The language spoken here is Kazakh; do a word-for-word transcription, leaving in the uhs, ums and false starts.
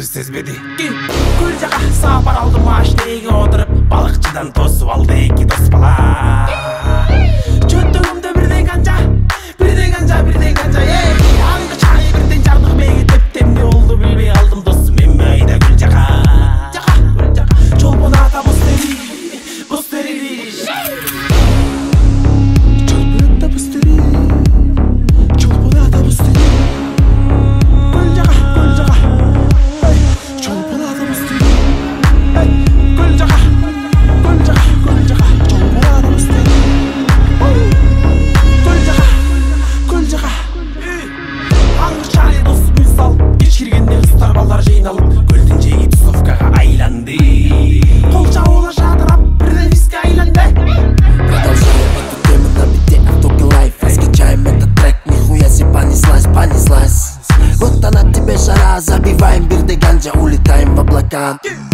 көңүл сезбеди. Көл жака сапар алды машинеге отуруп, балыкчыдан тосуп алды эки дос бала. Чөттөгүмдө бирден канча, бирден канча, бирден канча, эй, аңгы чай бирден жардык бегитип, темне болду билбей алдым досум, эми айда көл жака. Жака, көл жака, чолпон ата бус тери, бус тери. Көлдүн жеги тусовкага айланды. Кол жабыла жадырап, бирден виски айланды. Продолжаем эту тему на бите Автоки Лайф. Раскачаем этот трек, нихуя себе понеслась, понеслась. Вот она тебе жара, забиваем бирде ганджа, улетаем в облака.